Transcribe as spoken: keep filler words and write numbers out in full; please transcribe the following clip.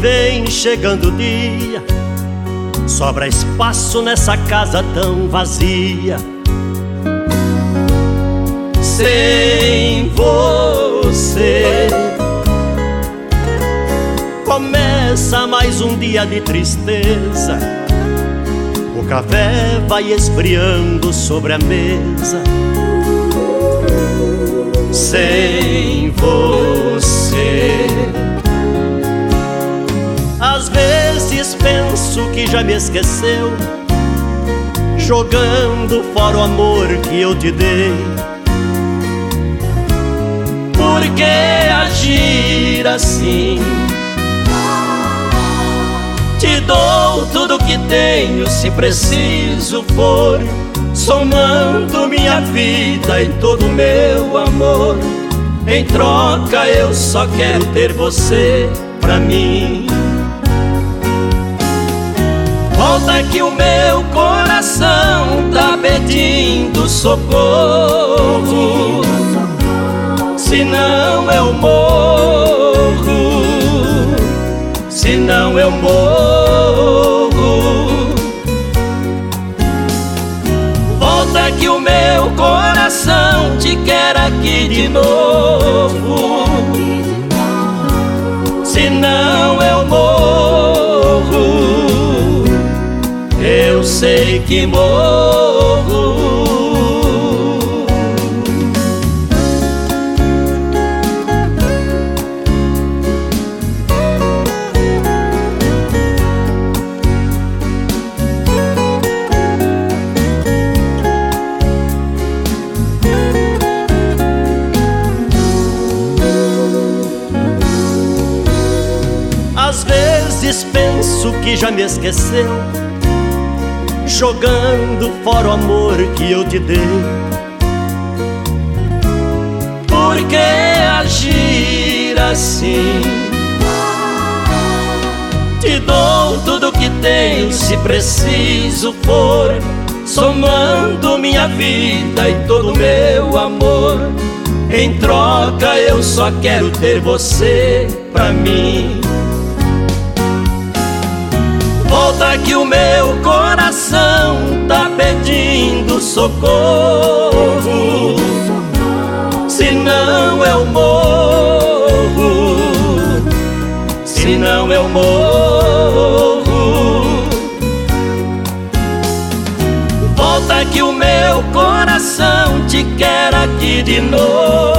vem chegando o dia, sobra espaço nessa casa tão vazia. Sem você começa mais um dia de tristeza. O café vai esfriando sobre a mesa. Sem você, às vezes penso que já me esqueceu, jogando fora o amor que eu te dei. Por que agir assim? Te dou tudo que tenho, se preciso for, somando minha vida e todo meu amor. Em troca eu só quero ter você pra mim. Volta que o meu coração tá pedindo socorro, senão eu morro, senão eu morro. Volta que o meu coração te quer aqui de novo, senão eu morro, eu sei que morro. Às vezes penso que já me esqueceu, jogando fora o amor que eu te dei. Por que agir assim? Te dou tudo que tenho, se preciso for, somando minha vida e todo meu amor. Em troca eu só quero ter você pra mim. Volta que o meu coração tá pedindo socorro, senão eu morro, senão eu morro. Volta que o meu coração te quer aqui de novo,